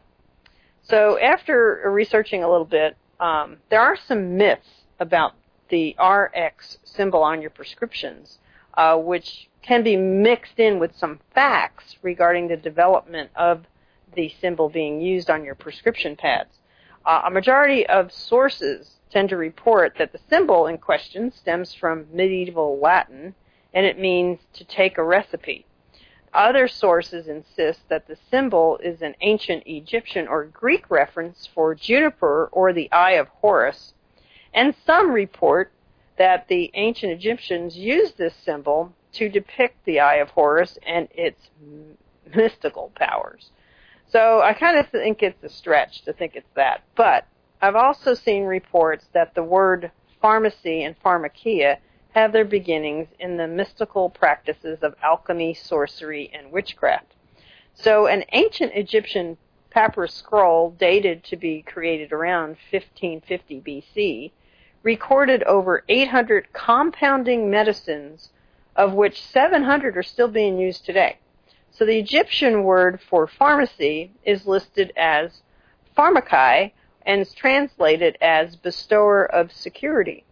So after researching a little bit, um, there are some myths about the R X symbol on your prescriptions, uh, which can be mixed in with some facts regarding the development of the symbol being used on your prescription pads. Uh, a majority of sources tend to report that the symbol in question stems from medieval Latin, and it means to take a recipe. Other sources insist that the symbol is an ancient Egyptian or Greek reference for juniper or the Eye of Horus, and some report that the ancient Egyptians used this symbol to depict the Eye of Horus and its mystical powers. So I kind of think it's a stretch to think it's that. But I've also seen reports that the word pharmacy and pharmakia have their beginnings in the mystical practices of alchemy, sorcery, and witchcraft. So an ancient Egyptian papyrus scroll dated to be created around fifteen fifty B C recorded over eight hundred compounding medicines, of which seven hundred are still being used today. So the Egyptian word for pharmacy is listed as pharmakai and is translated as bestower of security,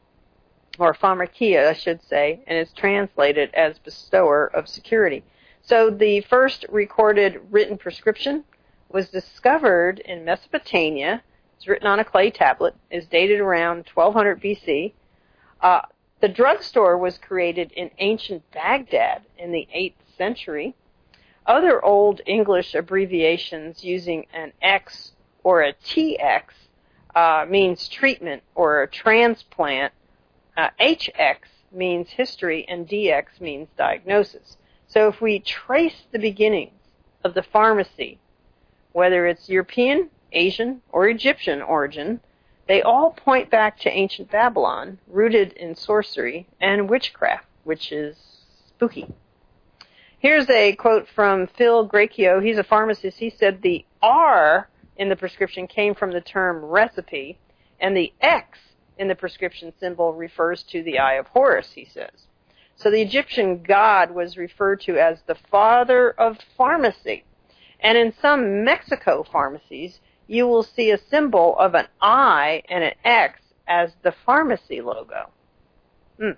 or pharmakia, I should say, and is translated as bestower of security. So the first recorded written prescription was discovered in Mesopotamia. It's written on a clay tablet. Is dated around twelve hundred B C. Uh, the drugstore was created in ancient Baghdad in the eighth century. Other Old English abbreviations using an X or a T X uh, means treatment or a transplant. Uh, H X means history, and D X means diagnosis. So if we trace the beginnings of the pharmacy, whether it's European, Asian, or Egyptian origin, they all point back to ancient Babylon, rooted in sorcery and witchcraft, which is spooky. Here's a quote from Phil Gracchio. He's a pharmacist. He said the R in the prescription came from the term recipe, and the X in the prescription symbol refers to the Eye of Horus, he says. So the Egyptian god was referred to as the father of pharmacy. And in some Mexico pharmacies, you will see a symbol of an I and an X as the pharmacy logo. Hmm.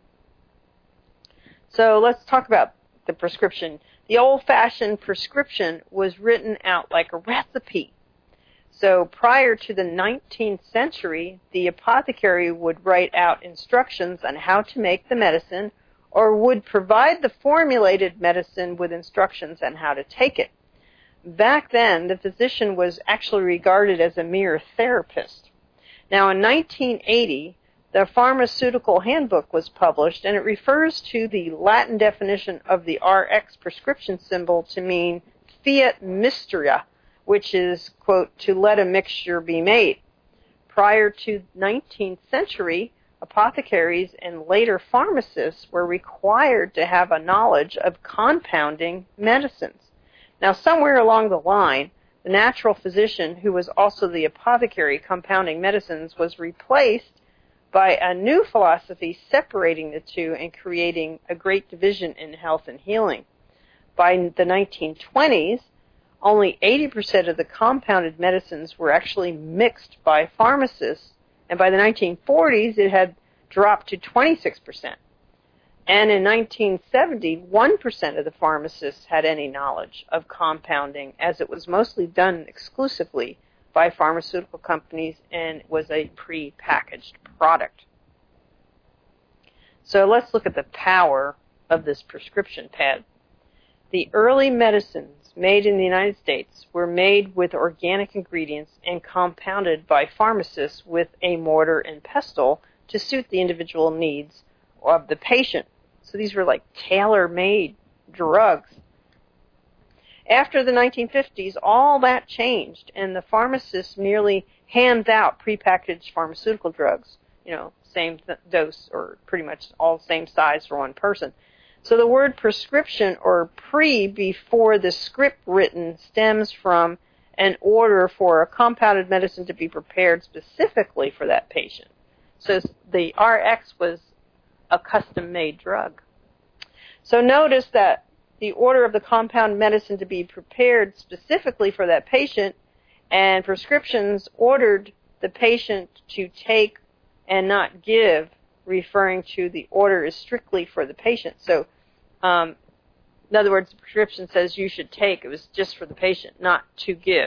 So let's talk about the prescription. The old-fashioned prescription was written out like a recipe. So prior to the nineteenth century, the apothecary would write out instructions on how to make the medicine, or would provide the formulated medicine with instructions on how to take it. Back then, the physician was actually regarded as a mere therapist. Now, in nineteen eighty, the Pharmaceutical Handbook was published, and it refers to the Latin definition of the R X prescription symbol to mean fiat mistria, which is, quote, to let a mixture be made. Prior to the nineteenth century, apothecaries and later pharmacists were required to have a knowledge of compounding medicines. Now, somewhere along the line, the natural physician, who was also the apothecary compounding medicines, was replaced by a new philosophy separating the two and creating a great division in health and healing. By the nineteen twenties, only eighty percent of the compounded medicines were actually mixed by pharmacists, and by the nineteen forties, it had dropped to twenty-six percent. And in nineteen seventy, one percent of the pharmacists had any knowledge of compounding, as it was mostly done exclusively by pharmaceutical companies and was a pre-packaged product. So let's look at the power of this prescription pad. The early medicines made in the United States were made with organic ingredients and compounded by pharmacists with a mortar and pestle to suit the individual needs of the patient. So these were like tailor-made drugs. After the nineteen fifties, all that changed, and the pharmacist merely hands out prepackaged pharmaceutical drugs, you know, same th- dose or pretty much all same size for one person. So the word prescription, or pre before the script written, stems from an order for a compounded medicine to be prepared specifically for that patient. So the R X was a custom-made drug. So notice that the order of the compound medicine to be prepared specifically for that patient, and prescriptions ordered the patient to take and not give, referring to the order is strictly for the patient. So, um, in other words, the prescription says you should take. It was just for the patient, not to give.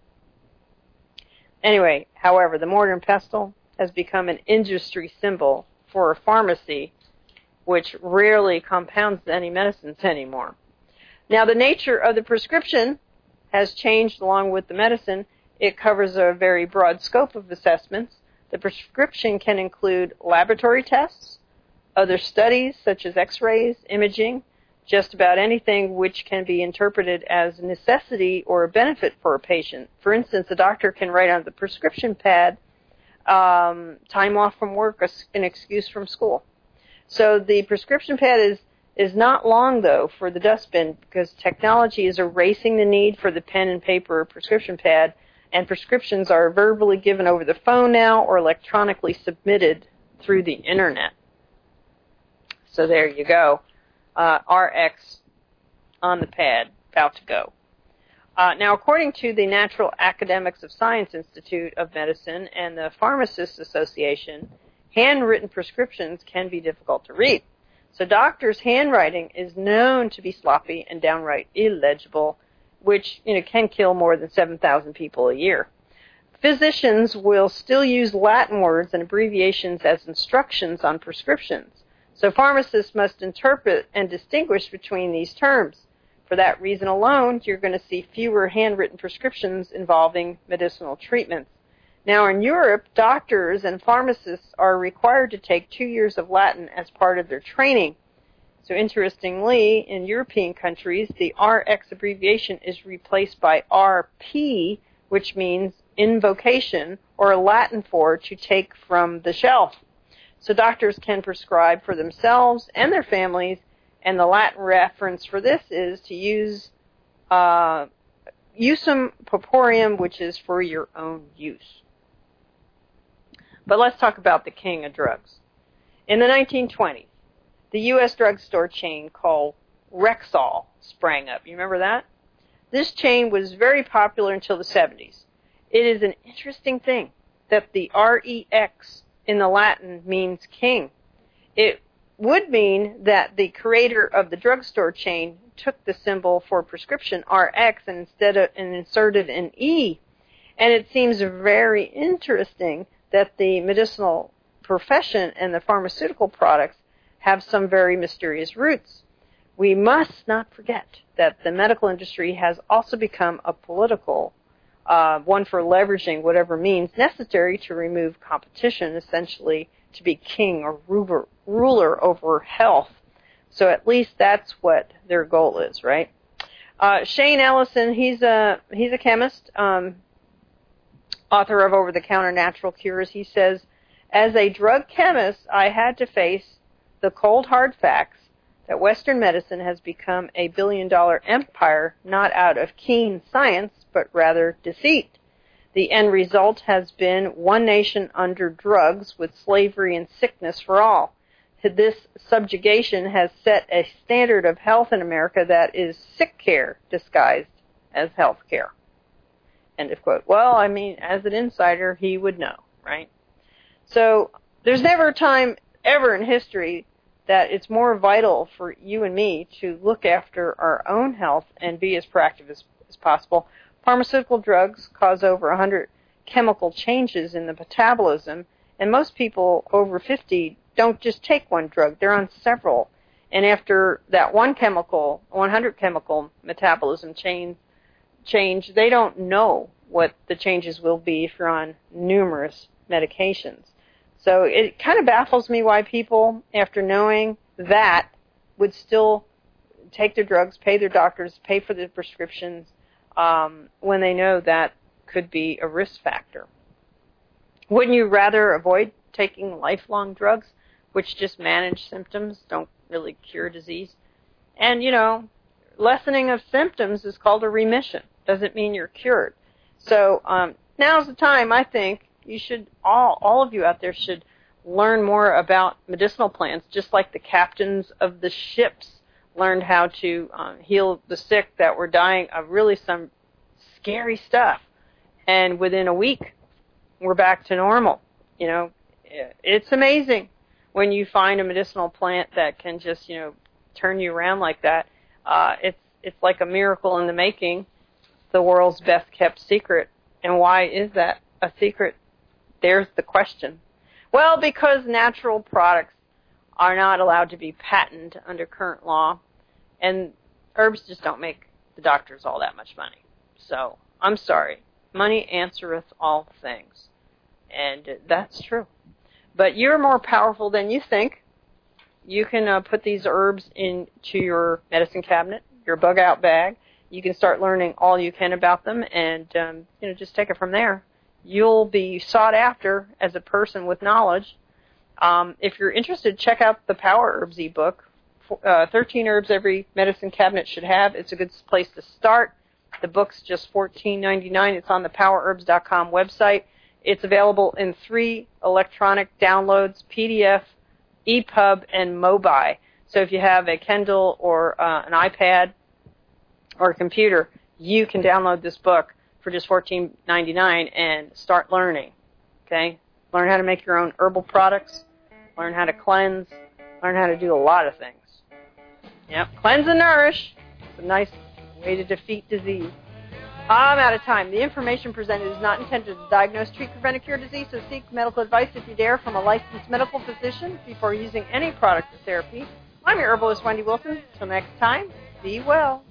Anyway, however, the mortar and pestle has become an industry symbol for a pharmacy, which rarely compounds any medicines anymore. Now, the nature of the prescription has changed along with the medicine. It covers a very broad scope of assessments. The prescription can include laboratory tests, other studies such as x-rays, imaging, just about anything which can be interpreted as a necessity or a benefit for a patient. For instance, a doctor can write on the prescription pad, um, time off from work, an excuse from school. So the prescription pad is, is not long, though, for the dustbin, because technology is erasing the need for the pen and paper or prescription pad, and prescriptions are verbally given over the phone now or electronically submitted through the Internet. So there you go. Uh, R X on the pad, about to go. Uh, now, according to the Natural Academics of Science Institute of Medicine and the Pharmacists Association, handwritten prescriptions can be difficult to read. So doctors' handwriting is known to be sloppy and downright illegible, which, you know, can kill more than seven thousand people a year. Physicians will still use Latin words and abbreviations as instructions on prescriptions. So pharmacists must interpret and distinguish between these terms. For that reason alone, you're going to see fewer handwritten prescriptions involving medicinal treatments. Now, in Europe, doctors and pharmacists are required to take two years of Latin as part of their training. So interestingly, in European countries, the R X abbreviation is replaced by R P, which means invocation, or Latin for to take from the shelf. So doctors can prescribe for themselves and their families, and the Latin reference for this is to use uh, usum purpureum, which is for your own use. But let's talk about the king of drugs. In the nineteen twenties, the U S drugstore chain called Rexall sprang up. You remember that? This chain was very popular until the seventies. It is an interesting thing that the R E X in the Latin means king. It would mean that the creator of the drugstore chain took the symbol for prescription R X and instead of and inserted an E. And it seems very interesting that the medicinal profession and the pharmaceutical products have some very mysterious roots. We must not forget that the medical industry has also become a political uh, one for leveraging whatever means necessary to remove competition, essentially to be king or ruler, ruler over health. So at least that's what their goal is, right? Uh, Shane Ellison, he's a he's a chemist, um, author of Over-the-Counter Natural Cures. He says, as a drug chemist, I had to face the cold hard facts that Western medicine has become a billion-dollar empire, not out of keen science, but rather deceit. The end result has been one nation under drugs with slavery and sickness for all. This subjugation has set a standard of health in America that is sick care disguised as health care. End of quote. Well, I mean, as an insider, he would know, right? So there's never a time ever in history that it's more vital for you and me to look after our own health and be as proactive as, as possible. Pharmaceutical drugs cause over one hundred chemical changes in the metabolism, and most people over fifty don't just take one drug, they're on several. And after that one chemical, one hundred chemical metabolism change, change, they don't know what the changes will be if you're on numerous medications. So it kind of baffles me why people, after knowing that, would still take their drugs, pay their doctors, pay for the prescriptions, um, when they know that could be a risk factor. Wouldn't you rather avoid taking lifelong drugs, which just manage symptoms, don't really cure disease? And, you know, lessening of symptoms is called a remission. Doesn't mean you're cured. So um, now's the time, I think, you should, all, all of you out there should learn more about medicinal plants, just like the captains of the ships learned how to um, heal the sick that were dying of really some scary stuff. And within a week, we're back to normal. You know, it's amazing when you find a medicinal plant that can just, you know, turn you around like that. Uh, it's it's like a miracle in the making, the world's best kept secret. And why is that a secret? There's the question. Well, because natural products are not allowed to be patented under current law, and herbs just don't make the doctors all that much money. So, I'm sorry. Money answereth all things. And that's true. But you're more powerful than you think. You can uh, put these herbs into your medicine cabinet, your bug-out bag. You can start learning all you can about them, and um, you know, just take it from there. You'll be sought after as a person with knowledge. Um, if you're interested, check out the Power Herbs ebook. Uh, thirteen herbs every medicine cabinet should have. It's a good place to start. The book's just fourteen ninety-nine. It's on the power herbs dot com website. It's available in three electronic downloads, P D F, E P U B, and Mobi. So if you have a Kindle or uh, an iPad or a computer, you can download this book for just fourteen ninety-nine and start learning. Okay? Learn how to make your own herbal products, learn how to cleanse, learn how to do a lot of things. Yep, cleanse and nourish. It's a nice way to defeat disease. I'm out of time. The information presented is not intended to diagnose, treat, prevent, or cure disease, so seek medical advice if you dare from a licensed medical physician before using any product or therapy. I'm your herbalist, Wendy Wilson. Until next time, be well.